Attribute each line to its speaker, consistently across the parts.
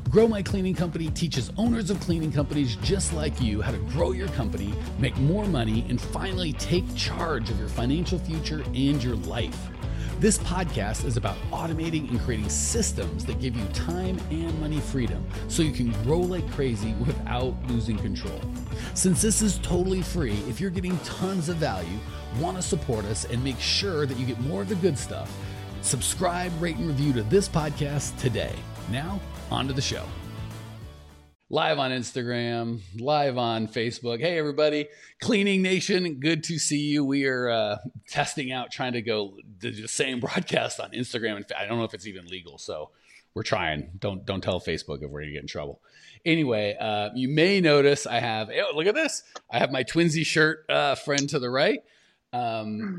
Speaker 1: Grow My Cleaning Company teaches owners of cleaning companies just like you how to grow your company, make more money, and finally take charge of your financial future and your life. This podcast is about automating and creating systems that give you time and money freedom so you can grow like crazy without losing control. Since this is totally free, if you're getting tons of value, want to support us, and make sure that you get more of the good stuff, subscribe, rate, and review to this podcast today. Now, on to the show. Live on Instagram, live on Facebook. Hey, everybody. Cleaning Nation, good to see you. We are testing out, trying to go do the same broadcast on Instagram. And I don't know if it's even legal, so we're trying. Don't tell Facebook if we're going to get in trouble. Anyway, you may notice I have, look at this. I have my Twinsy shirt friend to the right. How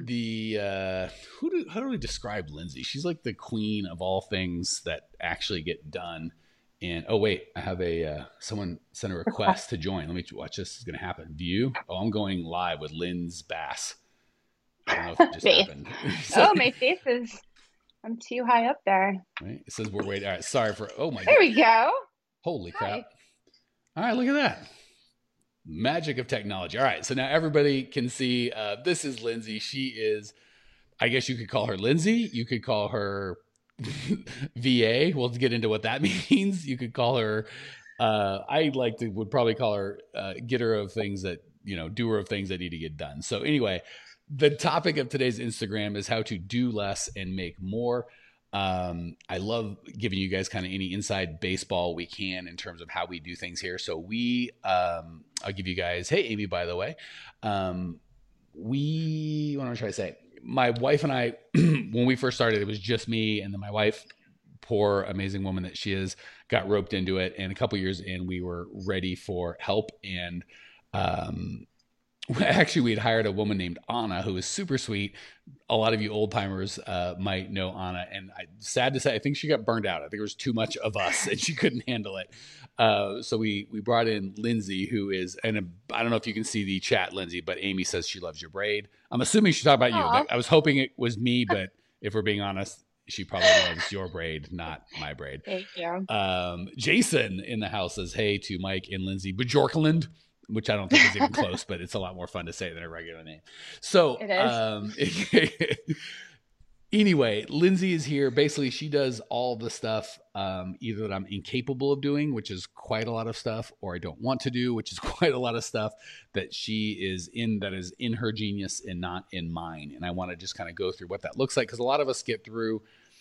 Speaker 1: do we describe Lindsay? She's like the queen of all things that actually get done. And oh wait, I have someone sent a request to join. Let me watch. This is going to happen. View. Oh, I'm going live with Lynn's Bass. I don't know if it just happened.
Speaker 2: So, my face is. I'm too high up there.
Speaker 1: Right. It says we're waiting. All right. Sorry for. Oh my God.
Speaker 2: There we go.
Speaker 1: Holy crap! All right, look at that. Magic of technology. All right, so now everybody can see. This is Lindsay. She is. I guess you could call her Lindsay. You could call her VA. We'll get into what that means. You could call her, would probably call her getter of things that, doer of things that need to get done. So anyway, the topic of today's Instagram is how to do less and make more. I love giving you guys kind of any inside baseball we can in terms of how we do things here. So I'll give you guys, hey, Amy, by the way, what am I trying to say? My wife and I, when we first started, it was just me. And then my wife, poor, amazing woman that she is, got roped into it. And a couple years in, we were ready for help. And actually, we had hired a woman named Anna, who was super sweet. A lot of you old timers might know Anna. And sad to say, I think she got burned out. I think there was too much of us and she couldn't handle it. So we brought in Lindsay, who is, and I don't know if you can see the chat, Lindsay, but Amy says she loves your braid. I'm assuming she's talking about you. I was hoping it was me, but if we're being honest, she probably loves your braid, not my braid.
Speaker 2: Thank you.
Speaker 1: Jason in the house says, hey to Mike and Lindsay Bajorkland, which I don't think is even close, but it's a lot more fun to say than a regular name. So
Speaker 2: it is.
Speaker 1: Anyway, Lindsay is here. Basically, she does all the stuff either that I'm incapable of doing, which is quite a lot of stuff, or I don't want to do, which is quite a lot of stuff that she is in, that is in her genius and not in mine. And I want to just kind of go through what that looks like, because a lot of us get through,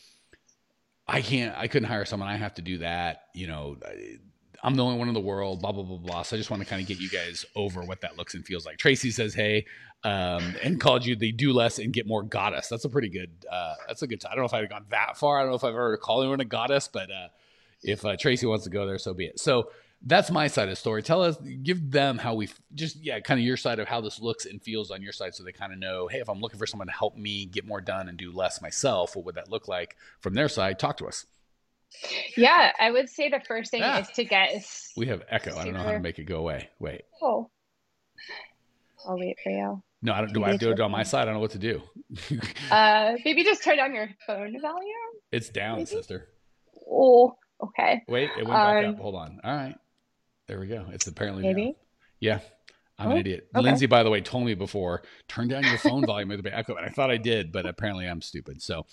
Speaker 1: I couldn't hire someone. I have to do that. I'm the only one in the world, blah, blah, blah, blah. So I just want to kind of get you guys over what that looks and feels like. Tracy says, hey, and called you the do less and get more goddess. That's a pretty good, I don't know if I've gone that far. I don't know if I've ever called anyone a goddess, but if Tracy wants to go there, so be it. So that's my side of the story. Tell us, give them how we kind of your side of how this looks and feels on your side, so they kind of know, hey, if I'm looking for someone to help me get more done and do less myself, what would that look like from their side? Talk to us.
Speaker 2: Yeah, I would say the first thing is to get.
Speaker 1: We have echo. I don't know how to make it go away. Wait.
Speaker 2: Oh, I'll wait for you.
Speaker 1: No, I don't. Do I have to do it on my side? I don't know what to do.
Speaker 2: Maybe just turn down your phone volume.
Speaker 1: It's down, sister.
Speaker 2: Oh, okay.
Speaker 1: Wait, it went back up. Hold on. All right, there we go. It's apparently down. Yeah. I'm an idiot. Okay. Lindsay, by the way, told me before, turn down your phone volume with the echo. And I thought I did, but apparently I'm stupid. So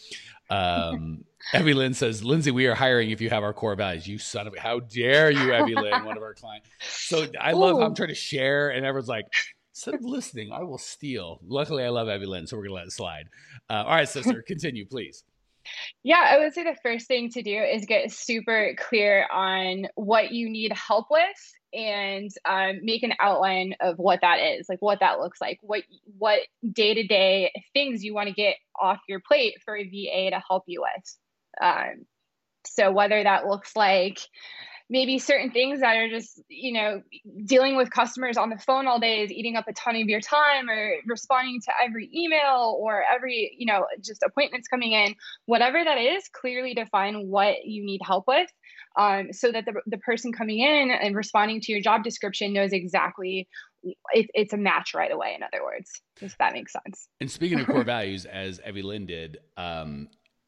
Speaker 1: Evie Lynn says, Lindsay, we are hiring if you have our core values. You son of a, how dare you, Evie Lynn, one of our clients. So I love how I'm trying to share, and everyone's like, instead of listening, I will steal. Luckily, I love Evie Lynn, so we're going to let it slide. All right, sister, continue, please.
Speaker 2: Yeah, I would say the first thing to do is get super clear on what you need help with, and make an outline of what that is, like what that looks like, what day-to-day things you want to get off your plate for a VA to help you with. So whether that looks like maybe certain things that are just, dealing with customers on the phone all day is eating up a ton of your time, or responding to every email or every, just appointments coming in, whatever that is, clearly define what you need help with, so that the person coming in and responding to your job description knows exactly it's a match right away. In other words, if that makes sense.
Speaker 1: And speaking of core values, as Evie Lynn did,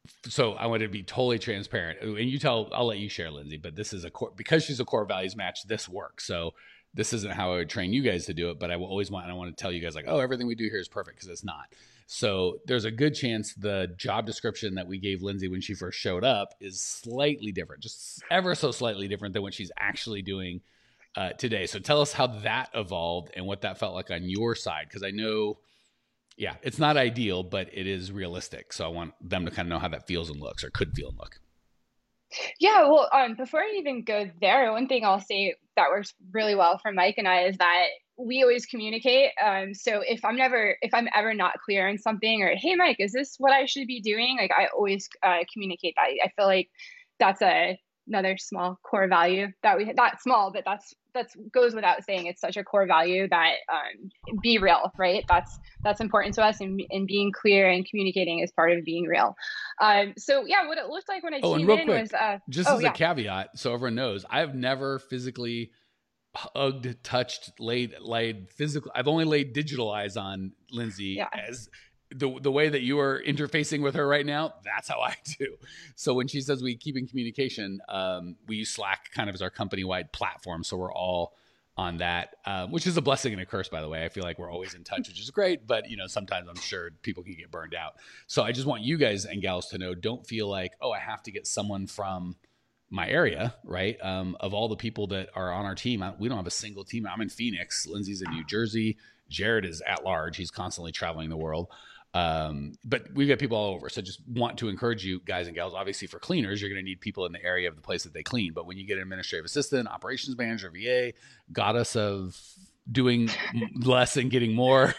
Speaker 1: So I want to be totally transparent, and I'll let you share, Lindsay, but this is because she's a core values match, this works. So this isn't how I would train you guys to do it, but I want to tell you guys like, oh, everything we do here is perfect, because it's not. So there's a good chance the job description that we gave Lindsay when she first showed up is slightly different, just ever so slightly different than what she's actually doing today. So tell us how that evolved and what that felt like on your side, because I know, yeah, it's not ideal, but it is realistic. So I want them to kind of know how that feels and looks, or could feel and look.
Speaker 2: Yeah, well, before I even go there, one thing I'll say that works really well for Mike and I is that we always communicate. So if I'm ever not clear on something, or hey, Mike, is this what I should be doing? Like, I always communicate that. I feel like that's another small core value that not small, but that's goes without saying. It's such a core value that be real, right? That's important to us, and being clear and communicating is part of being real. So yeah, what it looked like when I came in was
Speaker 1: just as a caveat, so everyone knows, I've never physically hugged, touched, laid physical. I've only laid digital eyes on Lindsay. As the way that you are interfacing with her right now, that's how I do. So when she says we keep in communication, we use Slack kind of as our company-wide platform. So we're all on that, which is a blessing and a curse, by the way. I feel like we're always in touch, which is great, but sometimes I'm sure people can get burned out. So I just want you guys and gals to know, don't feel like, oh, I have to get someone from my area, right? Of all the people that are on our team, we don't have a single team. I'm in Phoenix. Lindsay's in New Jersey. Jared is at large. He's constantly traveling the world. But we've got people all over. So just want to encourage you guys and gals, obviously for cleaners, you're going to need people in the area of the place that they clean. But when you get an administrative assistant, operations manager, VA, goddess of doing less and getting more,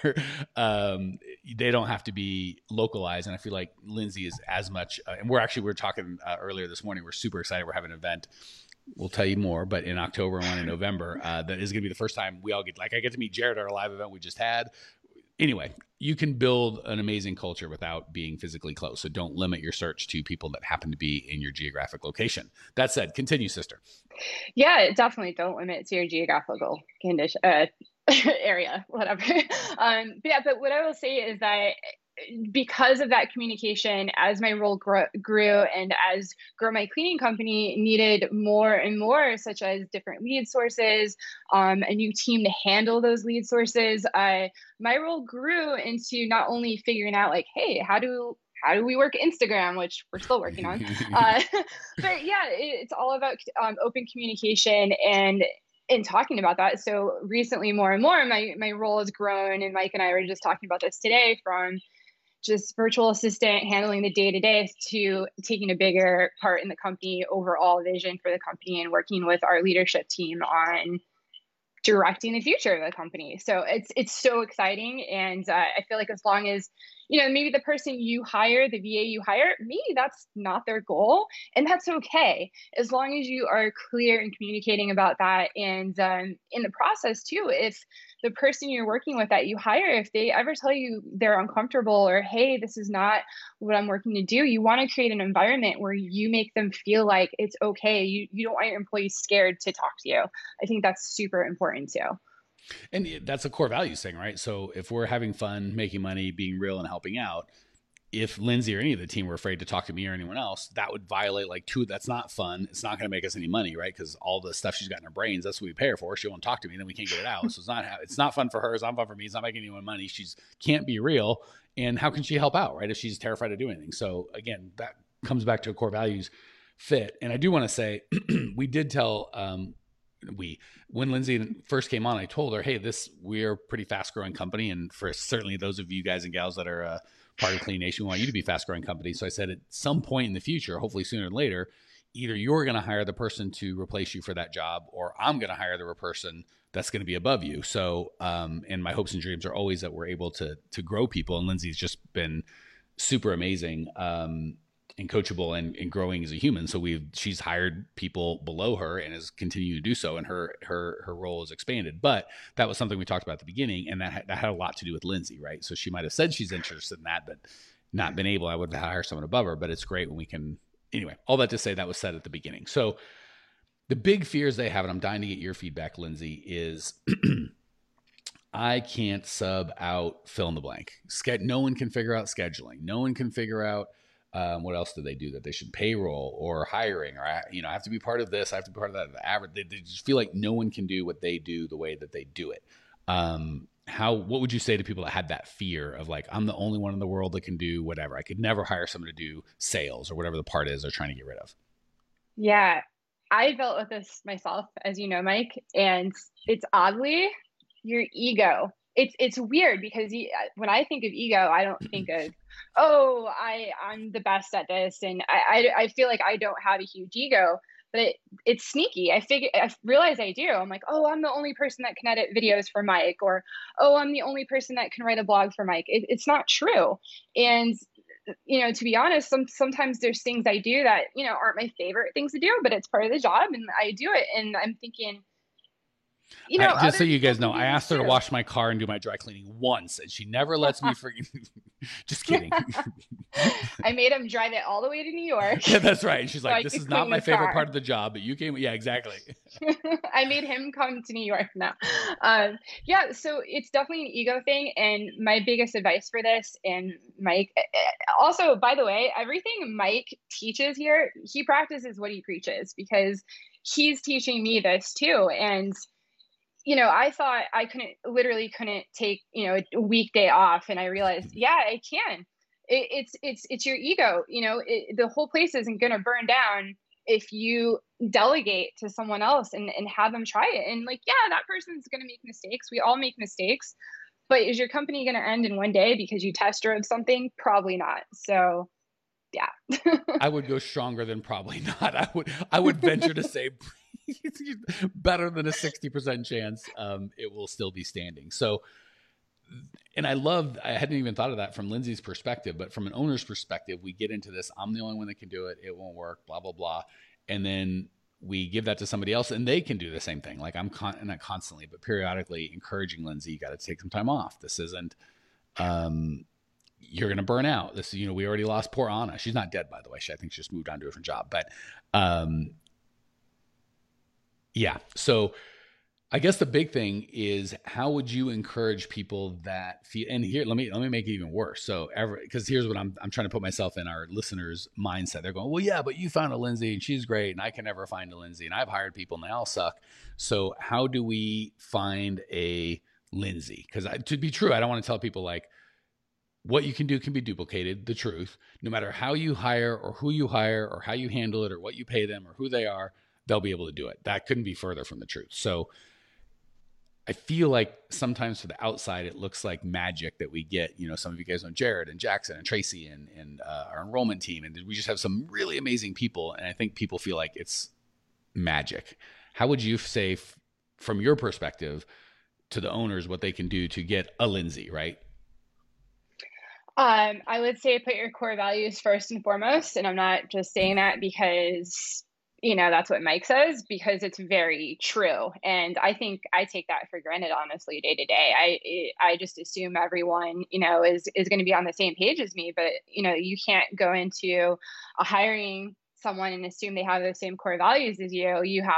Speaker 1: they don't have to be localized. And I feel like Lindsay is as much, and we were talking earlier this morning, we're super excited. We're having an event. We'll tell you more, but in October and one in November, that is going to be the first time we all I get to meet Jared at our live event we just had. Anyway, you can build an amazing culture without being physically close. So don't limit your search to people that happen to be in your geographic location. That said, continue, sister.
Speaker 2: Yeah, definitely don't limit to your geographical condition, area, whatever. But what I will say is that because of that communication, as my role grew and as Grow My Cleaning Company needed more and more, such as different lead sources, a new team to handle those lead sources, my role grew into not only figuring out like, hey, how do we work Instagram, which we're still working on, but yeah, it's all about open communication and talking about that. So recently, more and more, my role has grown, and Mike and I were just talking about this today, from just virtual assistant handling the day-to-day to taking a bigger part in the company overall vision for the company and working with our leadership team on directing the future of the company. So it's so exciting. And I feel like as long as, maybe the person you hire, the VA you hire, maybe that's not their goal. And that's okay. As long as you are clear in communicating about that. And in the process too, if the person you're working with that you hire, if they ever tell you they're uncomfortable or, hey, this is not what I'm working to do, you want to create an environment where you make them feel like it's okay. You don't want your employees scared to talk to you. I think that's super important too.
Speaker 1: And that's a core values thing, right? So if we're having fun, making money, being real, and helping out, if Lindsay or any of the team were afraid to talk to me or anyone else, that would violate that's not fun. It's not going to make us any money, right? Because all the stuff she's got in her brains, that's what we pay her for. She won't talk to me, then we can't get it out. So it's not fun for her. It's not fun for me. It's not making anyone money. She's can't be real. And how can she help out, right? If she's terrified of doing anything. So again, that comes back to a core values fit. And I do want to say, we did tell, when Lindsay first came on, I told her, hey, we're a pretty fast growing company. And for certainly those of you guys and gals that are part of Clean Nation, we want you to be fast growing company. So I said, at some point in the future, hopefully sooner than later, either you're going to hire the person to replace you for that job, or I'm going to hire the person that's going to be above you. So, and my hopes and dreams are always that we're able to grow people. And Lindsay's just been super amazing, and coachable and growing as a human. So she's hired people below her and is continuing to do so. And her role is expanded, but that was something we talked about at the beginning. And that had a lot to do with Lindsay, right? So she might've said she's interested in that, but not been able. I would hire someone above her, but it's great when we can, anyway, all that to say that was said at the beginning. So the big fears they have, and I'm dying to get your feedback, Lindsay, is I can't sub out fill in the blank. No one can figure out scheduling. No one can figure out What else do they do that they should? Payroll or hiring, or, I have to be part of this. I have to be part of that. The average, they just feel like no one can do what they do the way that they do it. What would you say to people that had that fear of like, I'm the only one in the world that can do whatever. I could never hire someone to do sales or whatever the part is they're trying to get rid of.
Speaker 2: Yeah, I dealt with this myself, as you know, Mike, and it's oddly your ego. It's weird because when I think of ego, I don't think of, oh, I'm the best at this, and I feel like I don't have a huge ego, but it's sneaky. I realize I do. I'm like, oh, I'm the only person that can edit videos for Mike, or oh, I'm the only person that can write a blog for Mike. It's not true, and to be honest, sometimes there's things I do that, aren't my favorite things to do, but it's part of the job and I do it. And I'm thinking,
Speaker 1: just so you guys know, I asked her to wash my car and do my dry cleaning once, and she never lets me forget. Just kidding.
Speaker 2: I made him drive it all the way to New York.
Speaker 1: Yeah, that's right. And she's like, this is not my favorite part of the job, but you came. Yeah, exactly.
Speaker 2: I made him come to New York now. Yeah, so it's definitely an ego thing. And my biggest advice for this, and Mike, also, by the way, everything Mike teaches here, he practices what he preaches, because he's teaching me this too. And I thought I couldn't take, a weekday off. And I realized, yeah, I can. It's your ego. The whole place isn't going to burn down if you delegate to someone else and have them try it. And like, yeah, that person's going to make mistakes. We all make mistakes. But is your company going to end in one day because you test drove something? Probably not. So yeah.
Speaker 1: I would go stronger than probably not. I would venture to say better than a 60% chance it will still be standing. So, and I hadn't even thought of that from Lindsay's perspective, but from an owner's perspective, we get into this, I'm the only one that can do it, it won't work, blah, blah, blah. And then we give that to somebody else and they can do the same thing. Like not constantly, but periodically encouraging Lindsay, you got to take some time off. This isn't, you're going to burn out. This, we already lost poor Anna. She's not dead, by the way. I think she just moved on to a different job, but, yeah. So I guess the big thing is, how would you encourage people that feel, and here, let me make it even worse. So because here's what I'm trying to put myself in our listeners' mindset. They're going, well, yeah, but you found a Lindsay and she's great. And I can never find a Lindsay, and I've hired people and they all suck. So how do we find a Lindsay? Because to be true, I don't want to tell people like, what you can do can be duplicated, the truth. No matter how you hire or who you hire or how you handle it or what you pay them or who they are, they'll be able to do it. That couldn't be further from the truth. So I feel like sometimes to the outside, it looks like magic that we get, some of you guys know Jared and Jackson and Tracy and our enrollment team. And we just have some really amazing people. And I think people feel like it's magic. How would you say from your perspective to the owners, what they can do to get a Lindsay, right?
Speaker 2: I would say put your core values first and foremost. And I'm not just saying that because, that's what Mike says, because it's very true. And I think I take that for granted, honestly, day to day. I just assume everyone, is going to be on the same page as me. But, you can't go into a hiring someone and assume they have the same core values as you. You have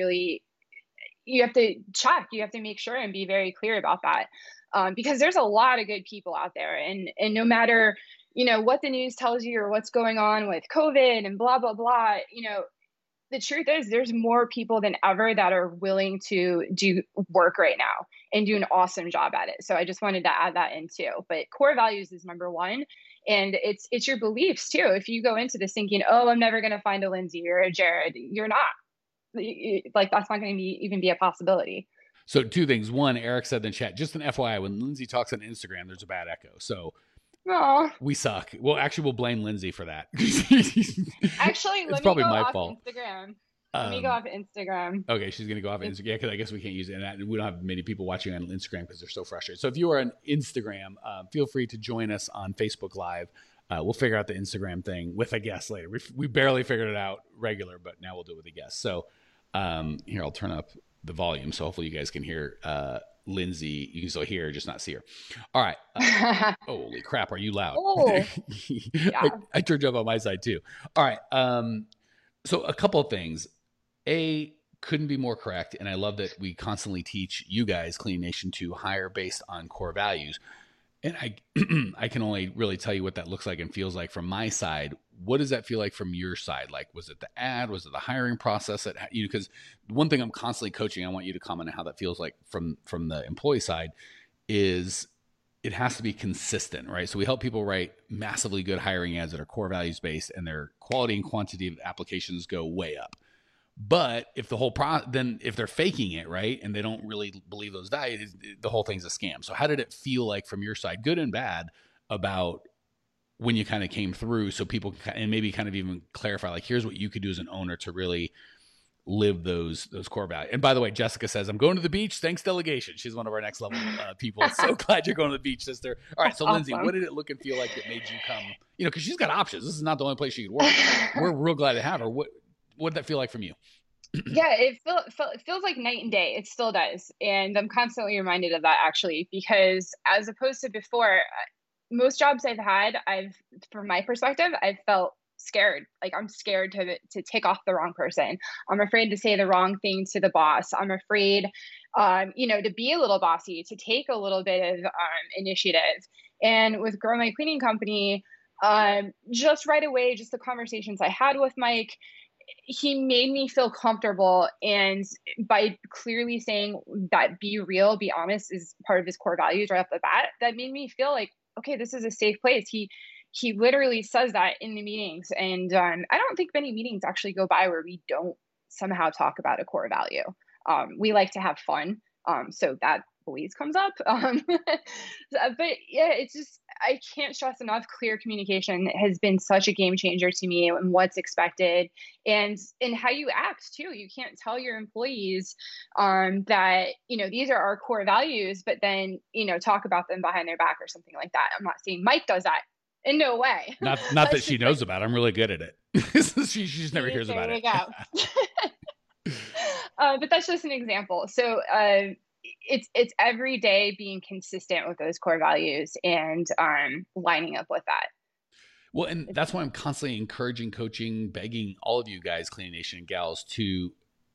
Speaker 2: to check, you have to make sure and be very clear about that. Because there's a lot of good people out there, and no matter, what the news tells you or what's going on with COVID and blah, blah, blah, the truth is there's more people than ever that are willing to do work right now and do an awesome job at it. So I just wanted to add that in too. But core values is number one. And it's your beliefs too. If you go into this thinking, oh, I'm never going to find a Lindsay or a Jared, you're not. Like, that's not going to even be a possibility.
Speaker 1: So two things. One, Eric said in the chat, just an FYI, when Lindsay talks on Instagram, there's a bad echo. So we suck. Well, actually, we'll blame Lindsay for that.
Speaker 2: Actually,
Speaker 1: it's probably my fault.
Speaker 2: Instagram. Let me go off Instagram.
Speaker 1: Okay, she's going to go off Instagram. Yeah, because I guess we can't use it. And we don't have many people watching on Instagram because they're so frustrated. So if you are on Instagram, feel free to join us on Facebook Live. We'll figure out the Instagram thing with a guest later. We barely figured it out regular, but now we'll do it with a guest. So here, I'll turn up the volume. So hopefully you guys can hear Lindsay. You can still hear her, just not see her. All right. Holy crap. Are you loud?
Speaker 2: Oh, yeah.
Speaker 1: I turned you up on my side too. All right. So a couple of things. Couldn't be more correct. And I love that we constantly teach you guys, Clean Nation, to hire based on core values. And I can only really tell you what that looks like and feels like from my side. what does that feel like from your side? Like, was it the ad? Was it the hiring process? That, you know, because one thing I'm constantly coaching, I want you to comment on how that feels like from the employee side, is it has to be consistent, right? So we help people write massively good hiring ads that are core values based, and their quality and quantity of applications go way up. But if the whole then if they're faking it, right, and they don't really believe those values, the whole thing's a scam. So how did it feel like from your side, good and bad, about when you kind of came through, so people can, and maybe kind of even clarify, like, here's what you could do as an owner to really live those core values. And by the way, Jessica says, I'm going to the beach. Thanks, delegation. She's one of our next level people. So glad you're going to the beach, sister. All right. So Lindsay, what did it look and feel like that made you come, you know, because she's got options. This is not the only place she could work. We're real glad to have her. What did that feel like from you?
Speaker 2: Yeah, it feels like night and day. It still does. And I'm constantly reminded of that, actually, because as opposed to before, most jobs I've had, from my perspective, I've felt scared. Like, I'm scared to take off the wrong person. I'm afraid to say the wrong thing to the boss. I'm afraid, to be a little bossy, to take a little bit of initiative. And with Grow My Cleaning Company, just right away, just the conversations I had with Mike, he made me feel comfortable. And by clearly saying that be real, be honest is part of his core values right off the bat, that made me feel like, okay, this is a safe place. He literally says that in the meetings. And I don't think many meetings actually go by where we don't somehow talk about a core value. We like to have fun. So that always comes up. But yeah, it's just, I can't stress enough, clear communication has been such a game changer to me, and what's expected and how you act too. You can't tell your employees that, these are our core values, but then, talk about them behind their back or something like that. I'm not saying Mike does that. In no way.
Speaker 1: Not that she knows about it. I'm really good at it. she just never hears about it.
Speaker 2: There we go. But that's just an example. So it's every day being consistent with those core values and lining up with that.
Speaker 1: Well, and that's why I'm constantly encouraging, coaching, begging all of you guys, Cleaning Nation and gals, to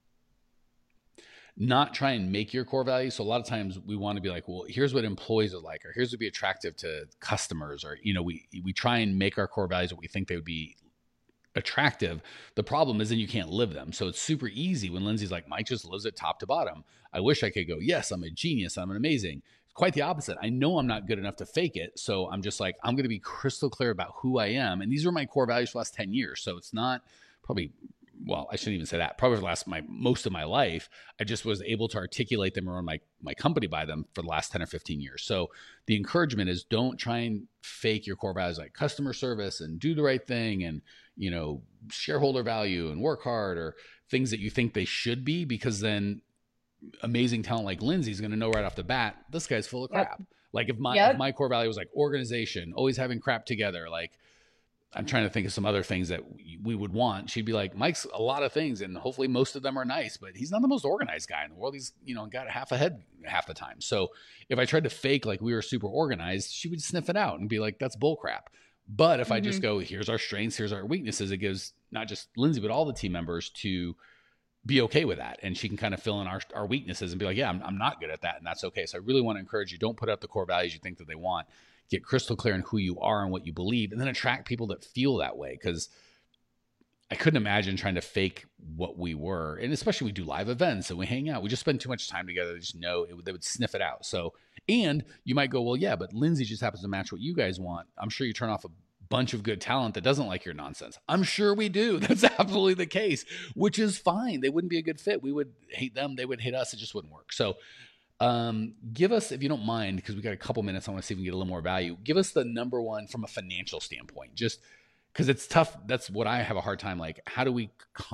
Speaker 1: not try and make your core values. So a lot of times we want to be like, well, here's what employees are like, or here's what would be attractive to customers, or, we try and make our core values what we think they would be attractive. The problem is then you can't live them. So it's super easy when Lindsay's like, Mike just lives it top to bottom. I wish I could go, yes, I'm a genius, I'm an amazing. It's quite the opposite. I know I'm not good enough to fake it. So I'm just like, I'm going to be crystal clear about who I am. And these are my core values for the last 10 years. So it's not probably, well, I shouldn't even say that. Probably for most of my life, I just was able to articulate them around my company by them for the last 10 or 15 years. So the encouragement is, don't try and fake your core values like customer service and do the right thing and, shareholder value and work hard, or things that you think they should be, because then amazing talent like Lindsay is going to know right off the bat, this guy's full of crap. Yep. Like if my core value was like organization, always having crap together, like I'm trying to think of some other things that we would want. She'd be like, Mike's a lot of things, and hopefully most of them are nice, but he's not the most organized guy in the world. He's, got half a head half the time. So if I tried to fake like we were super organized, she would sniff it out and be like, that's bull crap. But if I just go, here's our strengths, here's our weaknesses, it gives not just Lindsay, but all the team members to be okay with that. And she can kind of fill in our weaknesses and be like, yeah, I'm not good at that. And that's okay. So I really want to encourage you, don't put out the core values you think that they want. Get crystal clear on who you are and what you believe, and then attract people that feel that way. Because I couldn't imagine trying to fake what we were. And especially we do live events and we hang out. We just spend too much time together. They just know they would sniff it out. So, and you might go, well, yeah, but Lindsay just happens to match what you guys want. I'm sure you turn off a bunch of good talent that doesn't like your nonsense. I'm sure we do. That's absolutely the case, which is fine. They wouldn't be a good fit. We would hate them. They would hate us. It just wouldn't work. So give us, if you don't mind, because we got a couple minutes, I want to see if we can get a little more value. Give us the number one from a financial standpoint, just because it's tough. That's what I have a hard time. Like, how do we,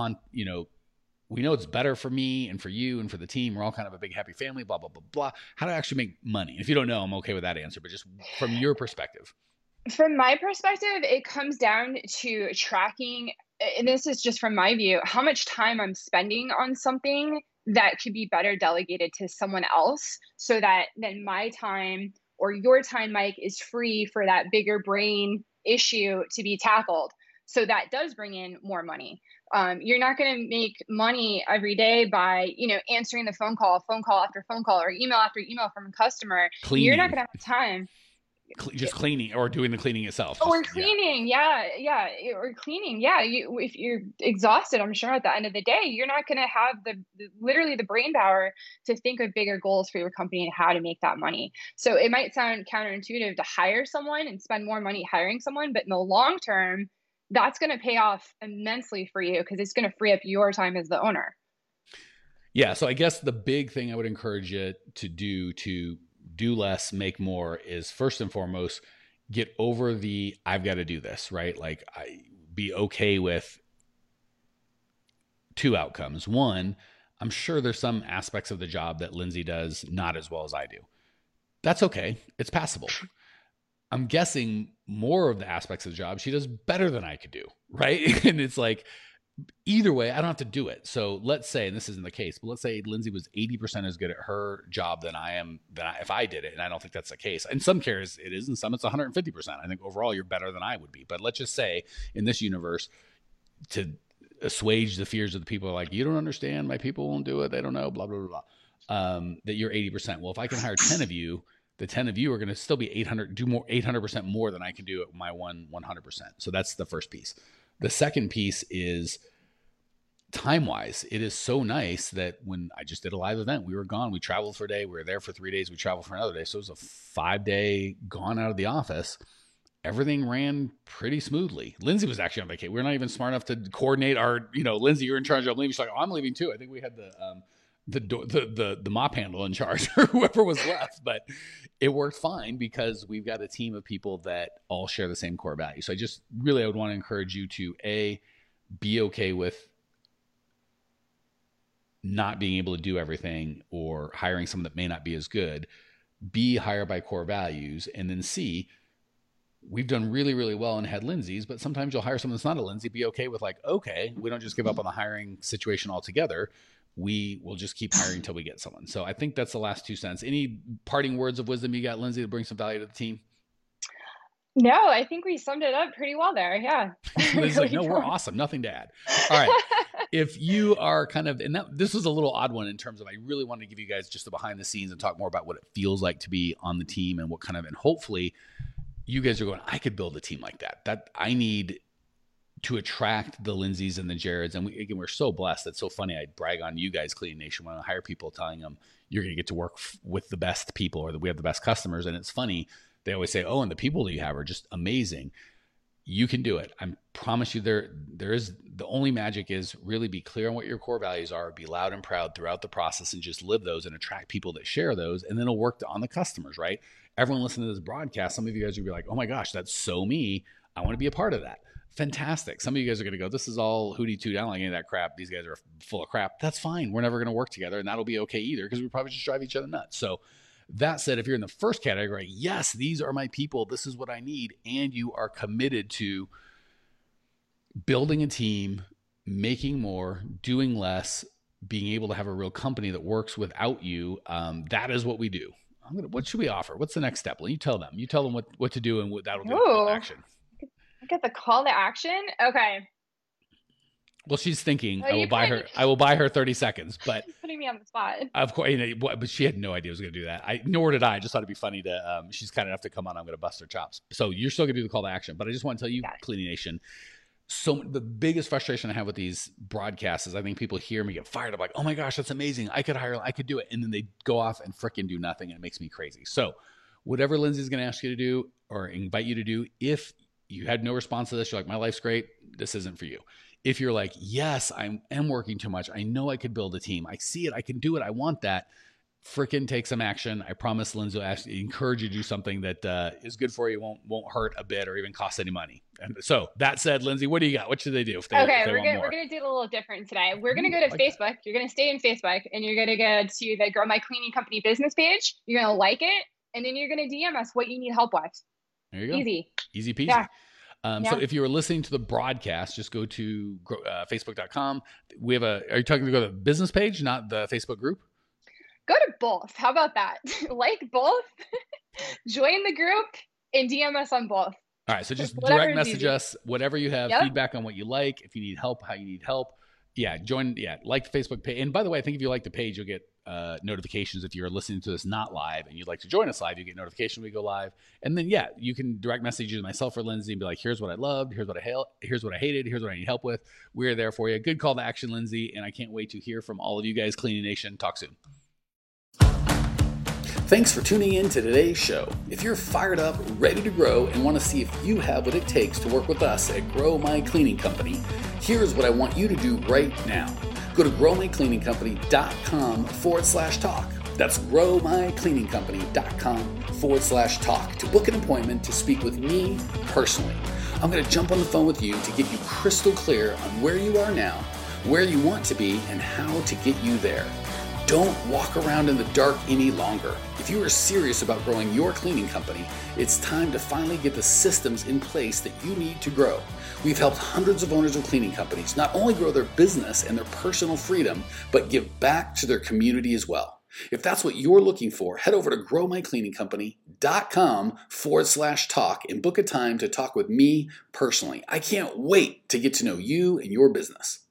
Speaker 1: we know it's better for me and for you and for the team. We're all kind of a big, happy family, blah, blah, blah, blah. How do I actually make money? And if you don't know, I'm okay with that answer, but just from your perspective.
Speaker 2: From my perspective, it comes down to tracking, and this is just from my view, how much time I'm spending on something that could be better delegated to someone else, so that then my time or your time, Mike, is free for that bigger brain issue to be tackled. So that does bring in more money. You're not going to make money every day by, answering the phone call after phone call, or email after email from a customer.
Speaker 1: Cleaning.
Speaker 2: You're not going to have time.
Speaker 1: just cleaning or doing the cleaning itself.
Speaker 2: Or cleaning. Yeah. Or cleaning. Yeah. If you're exhausted, I'm sure at the end of the day, you're not going to have literally the brain power to think of bigger goals for your company and how to make that money. So it might sound counterintuitive to hire someone and spend more money hiring someone, but in the long term, that's going to pay off immensely for you because it's going to free up your time as the owner.
Speaker 1: Yeah. So I guess the big thing I would encourage you to do less, make more is first and foremost, get over the, I've got to do this, right? Like be okay with two outcomes. One, I'm sure there's some aspects of the job that Lindsay does not as well as I do. That's okay. It's passable. I'm guessing more of the aspects of the job she does better than I could do, right? And it's like, either way, I don't have to do it. So let's say, and this isn't the case, but let's say Lindsay was 80% as good at her job than I am, if I did it. And I don't think that's the case. In some cases it is, in some it's 150%. I think overall you're better than I would be. But let's just say in this universe, to assuage the fears of the people like, you don't understand, my people won't do it, they don't know, blah, blah, blah, blah, that you're 80%. Well, if I can hire 10 of you, the 10 of you are going to still be 800% more than I can do at my 100%. So that's the first piece. The second piece is time-wise. It is so nice that when I just did a live event, we were gone. We traveled for a day. We were there for 3 days. We traveled for another day. So it was a 5-day gone out of the office. Everything ran pretty smoothly. Lindsay was actually on vacation. We're not even smart enough to coordinate our, Lindsay, you're in charge of leaving. She's like, oh, I'm leaving too. I think we had the mop handle in charge or whoever was left, but it worked fine because we've got a team of people that all share the same core values. So I would want to encourage you to be okay with not being able to do everything or hiring someone that may not be as good. B, hire by core values. And then C, we've done really, really well and had Lindsay's, but sometimes you'll hire someone that's not a Lindsay. Be okay with like, okay, we don't just give up on the hiring situation altogether. We will just keep hiring until we get someone. So I think that's the last 2 cents. Any parting words of wisdom you got, Lindsay, to bring some value to the team?
Speaker 2: No, I think we summed it up pretty well there. Yeah.
Speaker 1: Lindsay's like, no, we're awesome. Nothing to add. All right. If you are this was a little odd one in terms of, I really wanted to give you guys just the behind the scenes and talk more about what it feels like to be on the team and and hopefully you guys are going, I could build a team like that. That I need to attract the Lindsays and the Jareds. And we're so blessed. It's so funny. I brag on you guys, Cleaning Nation, when I hire people, telling them you're going to get to work with the best people or that we have the best customers. And it's funny. They always say, oh, and the people that you have are just amazing. You can do it. I promise you there is, the only magic is really be clear on what your core values are, be loud and proud throughout the process and just live those and attract people that share those. And then it'll work on the customers, right? Everyone listening to this broadcast, some of you guys will be like, oh my gosh, that's so me. I want to be a part of that. Fantastic. Some of you guys are going to go, this is all hooty toot. I don't like any of that crap. These guys are full of crap. That's fine. We're never going to work together and that'll be okay either because we probably just drive each other nuts. So that said, if you're in the first category, yes, these are my people. This is what I need. And you are committed to building a team, making more, doing less, being able to have a real company that works without you. That is what we do. What should we offer? What's the next step? Well, you tell them. You tell them what to do and what that'll do action.
Speaker 2: I get the call to action. Okay.
Speaker 1: Well, she's thinking I will buy her 30 seconds, but
Speaker 2: putting me on the spot.
Speaker 1: Of course, but she had no idea I was going to do that. Nor did I. Just thought it'd be funny to. She's kind enough to come on. I'm going to bust her chops. So you're still going to do the call to action, but I just want to tell you, Cleaning Nation. So the biggest frustration I have with these broadcasts is I think people hear me get fired up, like, oh my gosh, that's amazing. I could do it, and then they go off and fricking do nothing, and it makes me crazy. So whatever Lindsay's going to ask you to do or invite you to do, if you had no response to this, you're like, my life's great, this isn't for you. If you're like, yes, I am working too much, I know I could build a team, I see it, I can do it, I want that, freaking take some action. I promise Lindsay will encourage you to do something that is good for you, won't hurt a bit or even cost any money. And so that said, Lindsay, what do you got? What should they do? If they
Speaker 2: we're going to do it a little different today. We're going to go to Facebook. You're going to stay in Facebook and you're going to go to the Grow My Cleaning Company business page. You're going to like it. And then you're going to DM us what you need help with.
Speaker 1: There you go. Easy peasy.
Speaker 2: Yeah.
Speaker 1: So if you were listening to the broadcast, just go to facebook.com. We have are you talking to go to the business page, not the Facebook group?
Speaker 2: Go to both. How about that? Like both, join the group and DM us on both.
Speaker 1: All right. So just direct message us, whatever you have, feedback on what you like. If you need help, how you need help. Yeah. Join. Yeah. Like the Facebook page. And by the way, I think if you like the page, you'll get notifications. If you're listening to this not live and you'd like to join us live, you get notification when we go live. And then, yeah, you can direct message either myself or Lindsay and be like, here's what I loved, here's what I hated, here's what I need help with. We're there for you. Good call to action, Lindsay. And I can't wait to hear from all of you guys, Cleaning Nation. Talk soon. Thanks for tuning in to today's show. If you're fired up, ready to grow, and want to see if you have what it takes to work with us at Grow My Cleaning Company, here's what I want you to do right now. Go to growmycleaningcompany.com/talk. That's growmycleaningcompany.com/talk to book an appointment to speak with me personally. I'm going to jump on the phone with you to get you crystal clear on where you are now, where you want to be, and how to get you there. Don't walk around in the dark any longer. If you are serious about growing your cleaning company, it's time to finally get the systems in place that you need to grow. We've helped hundreds of owners of cleaning companies not only grow their business and their personal freedom, but give back to their community as well. If that's what you're looking for, head over to growmycleaningcompany.com/talk and book a time to talk with me personally. I can't wait to get to know you and your business.